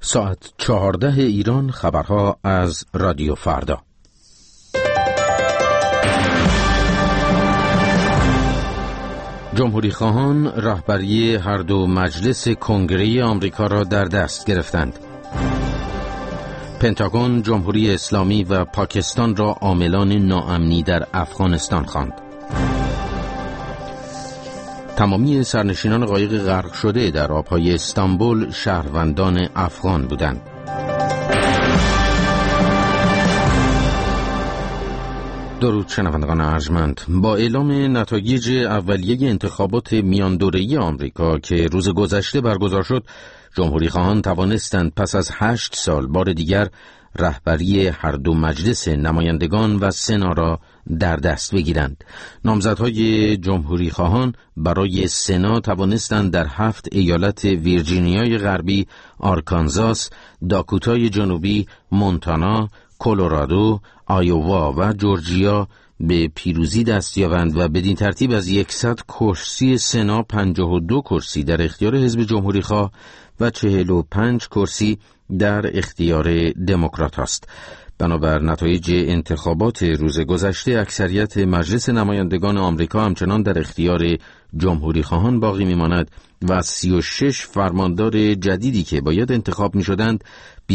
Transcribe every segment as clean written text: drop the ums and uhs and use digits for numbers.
ساعت 14 ایران. خبرها از رادیو فردا. جمهوری خواهان رهبری هر دو مجلس کنگره آمریکا را در دست گرفتند. پنتاگون جمهوری اسلامی و پاکستان را عاملان ناامنی در افغانستان خواند. تمامی سرنشینان قایق غرق شده در آبهای استانبول شهروندان افغان بودند. درود شنوندگان ارجمند. با اعلام نتایج اولیه انتخابات میان دوره‌ای آمریکا که روز گذشته برگزار شد، جمهوری خواهان توانستند پس از 8 سال بار دیگر رهبری هر دو مجلس نمایندگان و سنا را در دست بگیرند. نامزدهای جمهوری خواهان برای سنا توانستند در 7 ایالت ویرجینیای غربی، آرکانزاس، داکوتای جنوبی، مونتانا، کلرادو، آیووا و جورجیا به پیروزی دست یابند و بدین ترتیب از 100 کرسی سنا 52 کرسی در اختیار حزب جمهوری خواه و 45 کرسی در اختیار دموکرات است. بنابر نتایج انتخابات روز گذشته، اکثریت مجلس نمایندگان آمریکا همچنان در اختیار جمهوری خواهان باقی میماند و 36 فرماندار جدیدی که باید انتخاب می شدند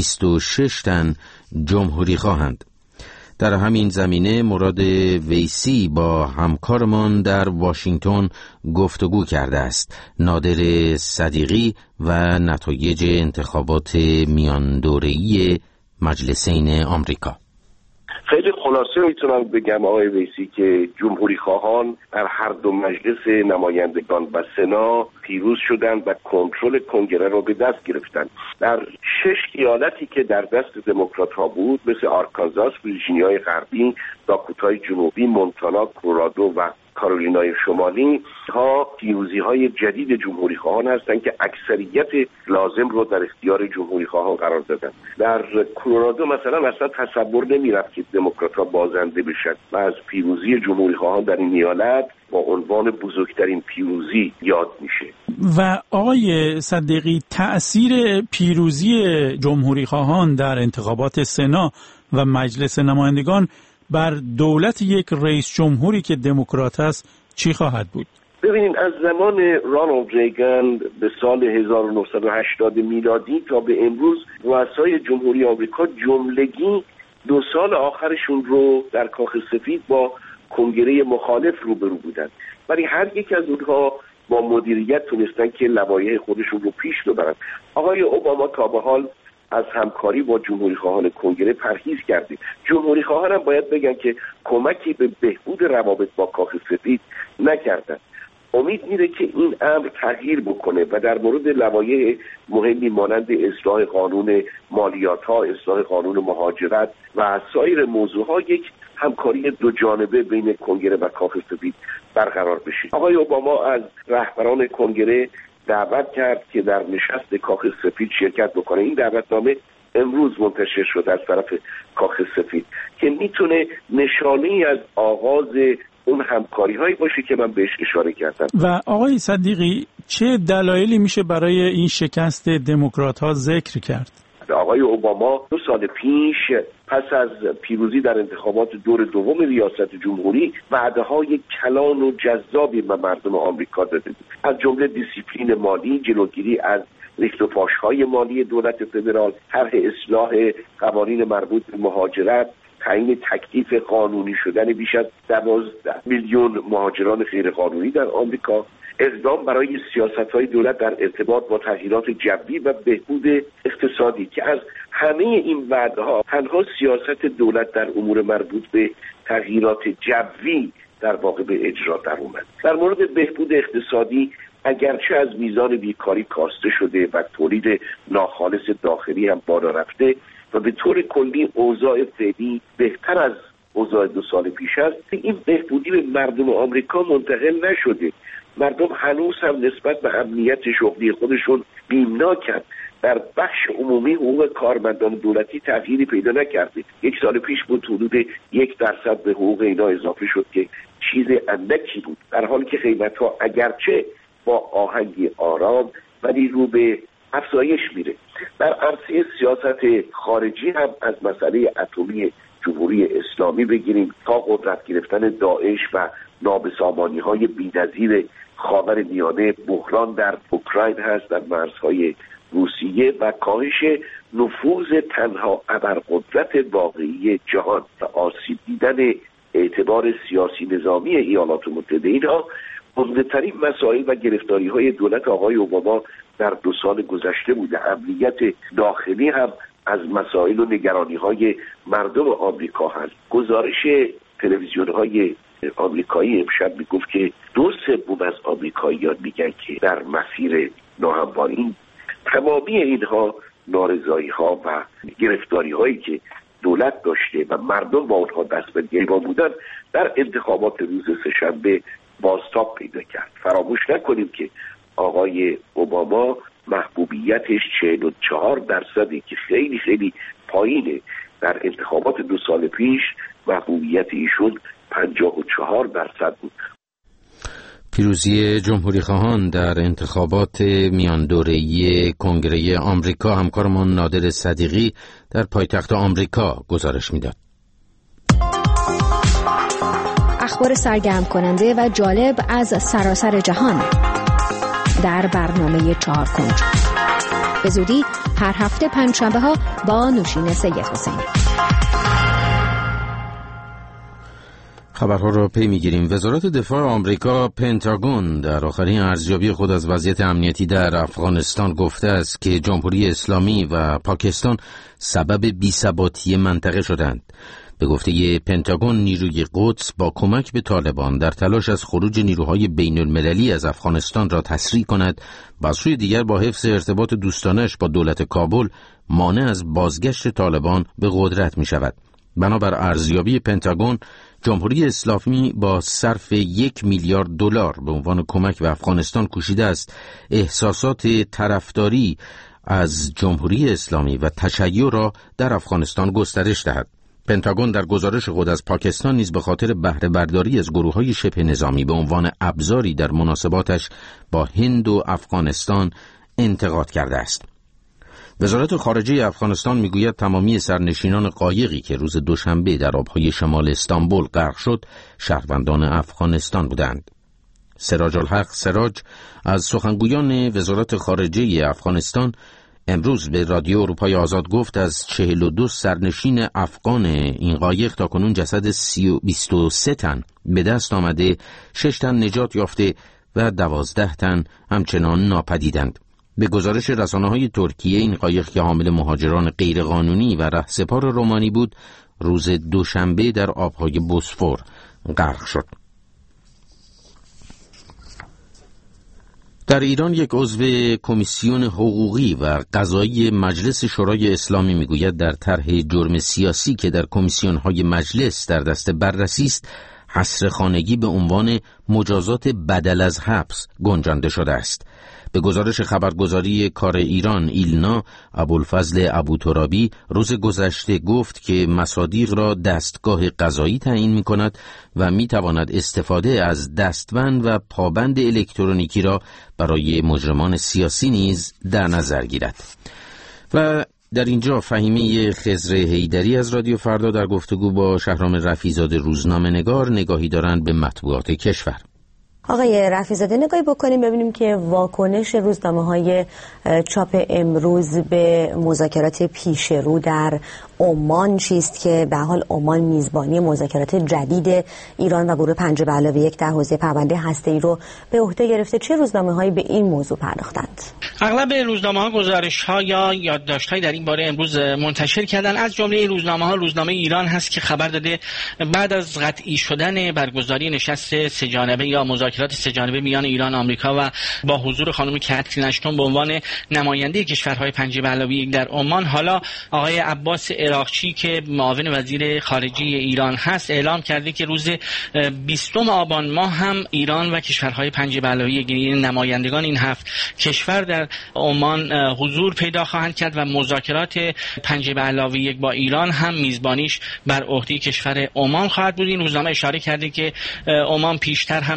26 تن جمهوری خواهند. در همین زمینه مراد ویسی با همکارمان در واشنگتن گفتگو کرده است. نادر صدیقی و نتایج انتخابات میان دوره‌ای مجلسین آمریکا. خیلی خلاصه میتونم بگم آقای ویسی که جمهوری خواهان در هر دو مجلس نمایندگان و سنا پیروز شدند و کنترل کنگره را به دست گرفتند. در 6 ایالتی که در دست دموکرات ها بود، مثل آرکانزاس، ویرجینیای غربی، داکوتای جنوبی، مونتانا، کلرادو و کارولینای شمالی ها پیروزی های جدید جمهوری خواهان هستند که اکثریت لازم رو در اختیار جمهوری خواهان قرار دادن. در کلرادو مثلا اصلا تصور نمی رفت که دموکرات ها بازنده بشن و از پیروزی جمهوری خواهان در این ایالت با عنوان بزرگترین پیروزی یاد میشه. و آقای صدیقی، تأثیر پیروزی جمهوری خواهان در انتخابات سنا و مجلس نمایندگان بر دولت یک رئیس جمهوری که دموکرات است چی خواهد بود؟ ببینید، از زمان رونالد ریگان به سال 1980 میلادی تا به امروز رؤسای جمهوری آمریکا جملگی 2 سال آخرشون رو در کاخ سفید با کنگره مخالف روبرو بودند. ولی هر یک از اونها با مدیریت تونستن که لوایح خودشون رو پیش ببرن. آقای اوباما تا به حال از همکاری با جمهوری خواهان کنگره پرهیز کرده. جمهوری خواهان هم باید بگن که کمکی به بهبود روابط با کاخ سفید نکردن. امید میره که این امر تغییر بکنه و در مورد لوایح مهمی مانند اصلاح قانون مالیات ها، اصلاح قانون مهاجرت و سایر موضوعها یک همکاری 2 جانبه بین کنگره و کاخ سفید برقرار بشه. آقای اوباما از رهبران کنگره دعوت کرد که در نشست کاخ سفید شرکت بکنه. این دعوتنامه امروز منتشر شده از طرف کاخ سفید که میتونه نشانه‌ای از آغاز اون همکاری هایی باشه که من بهش اشاره کردم. و آقای صدیقی، چه دلایلی میشه برای این شکست دموکرات ها ذکر کرد؟ آقای اوباما 2 سال پیش پس از پیروزی در انتخابات دور دوم ریاست جمهوری وعده‌های کلان و جذابی به مردم آمریکا داده بود، از جمله دیسیپلین مالی، جلوگیری از ریخت و پاش‌های مالی دولت فدرال، طرح اصلاح قوانین مربوط به مهاجرت، تعیین تکلیف قانونی شدن بیش از 12 میلیون مهاجران غیرقانونی در آمریکا، اقدام برای سیاست‌های دولت در ارتباط با تغییرات جوی و بهبود اقتصادی که از همه این وعده‌ها تنها سیاست دولت در امور مربوط به تغییرات جوی در واقع به اجرا در اومد. در مورد بهبود اقتصادی اگرچه از میزان بیکاری کاسته شده و تولید ناخالص داخلی هم بالا رفته و به طور کلی اوضاع فعلی بهتر از اوضاع 2 سال پیش است، این بهبودی به مردم آمریکا منتقل نشده. مردم هنوز هم نسبت به امنیت شغلی خودشون بیمناکند. در بخش عمومی حقوق کارمندان دولتی تغییری پیدا نکرده. 1 سال پیش بود حدود 1% به حقوق اینا اضافه شد که چیز اندکی بود، در حالی که قیمت‌ها اگرچه با آهنگی آرام ولی رو به افزایش میره. در عرصه سیاست خارجی هم از مسئله اتمی جمهوری اسلامی بگیریم تا قدرت گرفتن داعش و نابسامانی‌های بی‌نظیر خاورمیانه، بحران در اوکراین هست، در مرزهای روسیه و کاهش نفوذ تنها ابرقدرت واقعی جهان و آسیب دیدن اعتبار سیاسی نظامی ایالات متحده، اینها مهمترین مسائل و گرفتاری‌های دولت آقای اوباما در 2 سال گذشته بوده. امنیت داخلی هم از مسائل و نگرانی‌های مردم آمریکا هست. گزارش تلویزیون‌های آمریکایی امشب میگفت که 2/3 از آمریکاییان میگن که در مسیر ناهمواری. تمامی اینها نارضایی‌ها و گرفتاری‌هایی که دولت داشته و مردم با اونها دست به گریبان بودن در انتخابات روز سه‌شنبه بازتاب پیدا کرد. فراموش نکنیم که آقای اوباما محبوبیتش 44% که خیلی خیلی پایینه. در انتخابات 2 سال پیش محبوبیت ایشون 54% بود. پیروزی جمهوری خواهان در انتخابات میان دوره‌ای کنگره آمریکا، همکارمان نادر صدیقی در پایتخت آمریکا گزارش میداد. اخبار سرگرم کننده و جالب از سراسر جهان در برنامه 4 کنج. به زودی هر هفته پنجشنبه ها با نوشین سید حسینی. خبرها را پی میگیریم. وزارت دفاع آمریکا پنتاگون در آخرین ارزیابی خود از وضعیت امنیتی در افغانستان گفته است که جمهوری اسلامی و پاکستان سبب بی‌ثباتی منطقه شدند. به گفته پنتاگون، نیروی قدس با کمک به طالبان در تلاش از خروج نیروهای بین المللی از افغانستان را تسریع کند و از سوی دیگر با حفظ ارتباط دوستانش با دولت کابل مانع از بازگشت طالبان به قدرت می شود. بنابر ارزیابی پنتاگون، جمهوری اسلامی با صرف $1 میلیارد به عنوان کمک به افغانستان کوشیده است احساسات طرفداری از جمهوری اسلامی و تشیع را در افغانستان گسترش دهد. پنتاگون در گزارش خود از پاکستان نیز به خاطر بهره برداری از گروه‌های شبه نظامی به عنوان ابزاری در مناسباتش با هند و افغانستان انتقاد کرده است. وزارت خارجه افغانستان میگوید تمامی سرنشینان قایقی که روز دوشنبه در آبهای شمال استانبول غرق شد شهروندان افغانستان بودند. سراج الحق سراج از سخنگویان وزارت خارجه افغانستان امروز به رادیو اروپای آزاد گفت از 42 سرنشین افغان این قایق تاکنون جسد 23 تن به دست آمده، 6 تن نجات یافته و 12 تن همچنان ناپدیدند. به گزارش رسانه‌های ترکیه، این قایق که حامل مهاجران غیرقانونی و رهسپار رومانی بود، روز دوشنبه در آبهای بوسفور غرق شد. در ایران یک عضو کمیسیون حقوقی و قضایی مجلس شورای اسلامی میگوید در طرح جرم سیاسی که در کمیسیون‌های مجلس در دست بررسی است، حصر خانگی به عنوان مجازات بدل از حبس گنجانده شده است. به گزارش خبرگزاری کار ایران ایلنا، ابوالفضل ابوترابی روز گذشته گفت که مصادیق را دستگاه قضایی تعیین می‌کند و می‌تواند استفاده از دستبند و پابند الکترونیکی را برای مجرمان سیاسی نیز در نظر گیرد. و در اینجا فهیمه خضر حیدری از رادیو فردا در گفتگو با شهرام رفیع‌زاده روزنامه‌نگار نگاهی دارند به مطبوعات کشور. آقای رفیع‌زاده، نگاهی بکنیم ببینیم که واکنش روزنامه‌های چاپ امروز به مذاکرات پیش رو در عمان چیست که به حال عمان میزبانی مذاکرات جدید ایران و گروه 5+1 در حوزه پرونده هسته‌ای رو به عهده گرفته. چه روزنامه‌هایی به این موضوع پرداختند؟ اغلب روزنامه‌ها گزارش‌ها یا یادداشت‌هایی در این باره امروز منتشر کردن. از جمله این روزنامه‌ها روزنامه ایران هست که خبر داده بعد از قطعی شدن برگزاری نشست سه‌جانبه یا مذاکرات سه‌جانبه میان ایران و آمریکا و با حضور خانم کاترین اشتون به عنوان نماینده کشورهای 5+1 در عمان، حالا آقای عباس عراقچی که معاون وزیر خارجه ایران هست اعلام کرده که روز 20 آبان ماه هم ایران و کشورهای 5+1 یعنی نمایندگان این 7 کشور در عمان حضور پیدا خواهند کرد و مذاکرات 5+1 با ایران هم میزبانیش بر عهده کشور عمان خواهد بود. این روزنامه اشاره کرده که عمان پیشتر هم نقش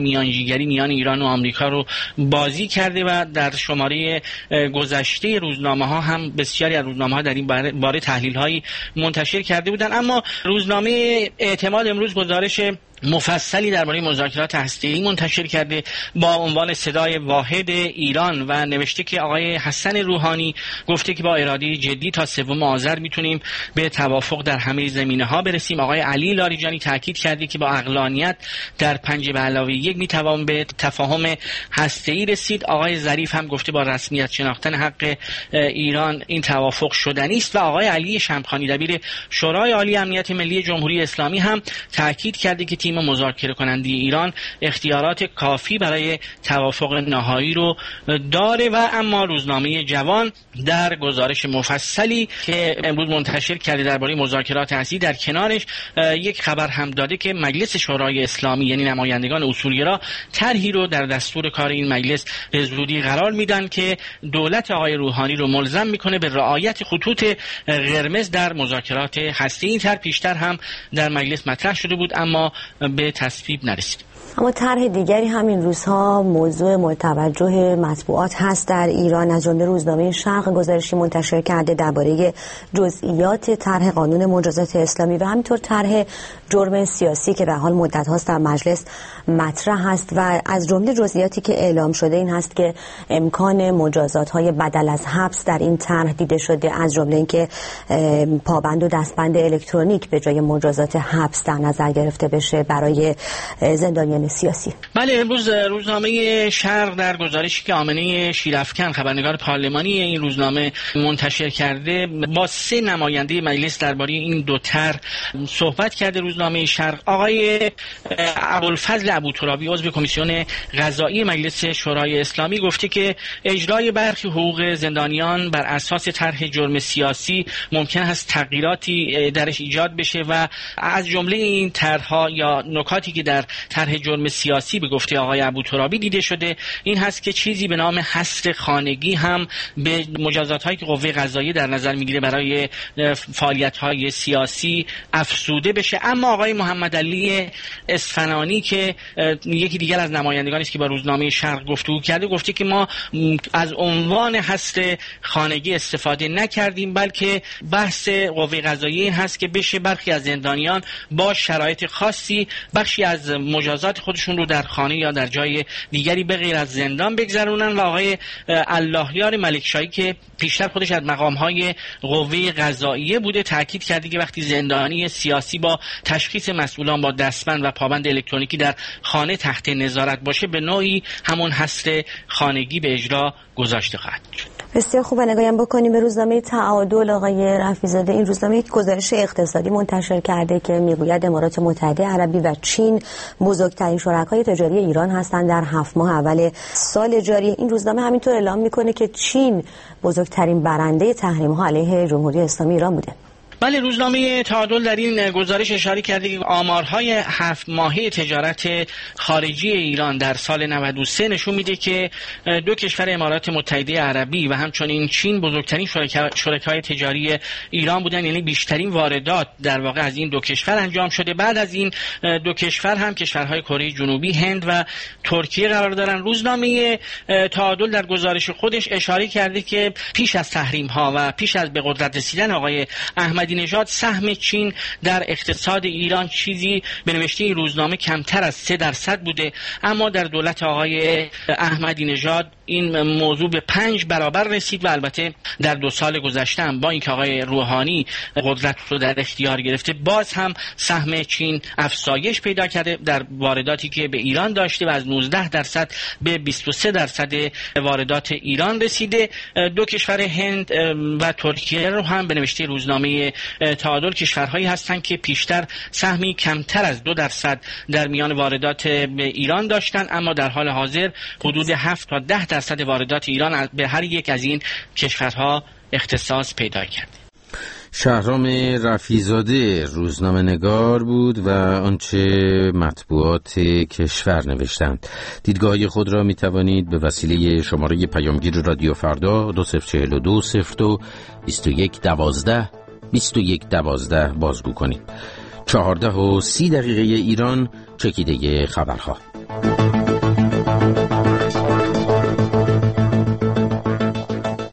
میانجیگری میان ایران و آمریکا رو بازی کرده و در شماره گذشته روزنامه‌ها هم بسیاری از روزنامه‌ها در این باره تحلیل‌هایی منتشر کرده بودند. اما روزنامه اعتماد امروز گزارش مفصلی درباره مذاکرات هسته‌ای منتشر کرده با عنوان صدای واحد ایران و نوشته که آقای حسن روحانی گفته که با اراده جدی تا 3 آذر میتونیم به توافق در همه زمینه‌ها برسیم. آقای علی لاریجانی تاکید کرده که با عقلانیت در 5+1 میتوان به تفاهم هسته‌ای رسید. آقای ظریف هم گفته با رسمیت شناختن حق ایران این توافق شدنی است و آقای علی شمخانی دبیر شورای عالی امنیت ملی جمهوری اسلامی هم تاکید کرده که تیم مذاکره کننده ایران اختیارات کافی برای توافق نهایی رو داره. و اما روزنامه جوان در گزارش مفصلی که امروز منتشر کرده درباره مذاکرات هسته‌ای در کنارش یک خبر هم داده که مجلس شورای اسلامی یعنی نمایندگان اصولگرا طرحی رو در دستور کار این مجلس به زودی قرار میدن که دولت آقای روحانی رو ملزم میکنه به رعایت خطوط قرمز در مذاکرات هسته‌ای. این طرح پیشتر هم در مجلس مطرح شده بود اما به تصویب نرسید. اما طرح دیگری همین روزها موضوع مورد توجه مطبوعات هست در ایران. از جمله روزنامه شرق گزارشی منتشر کرده درباره جزئیات طرح قانون مجازات اسلامی و همینطور طرح جرم سیاسی که به حال مدت هاست در مجلس مطرح است و از جمله جزئیاتی که اعلام شده این هست که امکان مجازات های بدل از حبس در این طرح دیده شده، از جمله اینکه پابند و دستبند الکترونیک به جای مجازات حبس در نظر گرفته بشه برای زندانیان سیاسی. بله، امروز روزنامه شرق در گزارشی که آمنه شیرافکن خبرنگار پارلمانی این روزنامه منتشر کرده با 3 نماینده مجلس درباره این دو طرح صحبت کرده. روزنامه شرق آقای ابوالفضل ابوترابی عضو کمیسیون قضایی مجلس شورای اسلامی گفته که اجرای برخی حقوق زندانیان بر اساس طرح جرم سیاسی ممکن است تغییراتی درش ایجاد بشه و از جمله این طرح‌ها یا نکاتی که در طرح جرم سیاسی به گفته آقای ابوترابی دیده شده این هست که چیزی به نام حصر خانگی هم به مجازات‌هایی که قوه قضاییه در نظر میگیره برای فعالیت‌های سیاسی افزوده بشه. اما آقای محمد علی اصفهانی که یکی دیگر از نمایندگانی است که با روزنامه شرق گفتگو کرده گفته که ما از عنوان حصر خانگی استفاده نکردیم، بلکه بحث قوه قضاییه این هست که بشه برخی از زندانیان با شرایط خاصی بخشی از مجازات خودشون رو در خانه یا در جای دیگری به غیر از زندان بگذرونن. و آقای اللهیار ملکشاهی که پیشتر خودش از مقام‌های قوه قضاییه بوده تاکید کرده که وقتی زندانی سیاسی با تشخیص مسئولان با دستبند و پابند الکترونیکی در خانه تحت نظارت باشه به نوعی همون حصر خانگی به اجرا گذاشته خواهد شد. بسیار خوب. نگاهیم بکنیم به روزنامه تعادل. آقای رفیع‌زاده این روزنامه یک گزارش اقتصادی منتشر کرده که میگوید امارات متحده عربی و چین بزرگترین شرکای تجاری ایران هستند در 7 ماه اول سال جاری. این روزنامه همینطور اعلام میکنه که چین بزرگترین برنده تحریم‌ها علیه جمهوری اسلامی ایران بوده. بله، روزنامه تعادل در این گزارش اشاره کرده که آمارهای 7 ماهه تجارت خارجی ایران در سال 93 نشون میده که 2 کشور امارات متحده عربی و همچنین چین بزرگترین شرکای تجاری ایران بودن، یعنی بیشترین واردات در واقع از این 2 کشور انجام شده. بعد از این 2 کشور هم کشورهای کره جنوبی، هند و ترکیه قرار دارن. روزنامه تعادل در گزارش خودش اشاره کرده که پیش از تحریم‌ها و پیش از به قدرت رسیدن آقای احمدی نژاد سهم چین در اقتصاد ایران چیزی به نوشته این روزنامه کمتر از 3% بوده، اما در دولت آقای احمدی نژاد این موضوع به 5 برابر رسید و البته در 2 سال گذشته هم با اینکه آقای روحانی قدرت رو در اختیار گرفته باز هم سهم چین افزایش پیدا کرده در وارداتی که به ایران داشته و از 19% به 23% واردات ایران رسیده. 2 کشور هند و ترکیه رو هم به نوشته روزنامه تعادل کشورهایی هستند که پیشتر سهمی کمتر از 2% در میان واردات به ایران داشتن، اما در حال حاضر حدود 7 تا 10% واردات ایران به هر یک از این کشورها اختصاص پیدا کرده. شهرام رفیع‌زاده روزنامه نگار بود و آنچه مطبوعات کشور نوشتند. دیدگاه خود را می توانید به وسیله شماره پیامگیر رادیو فردا 2042 02 21 12 21 12 بازگو کنید. 14:30 ایران چکیده خبرها.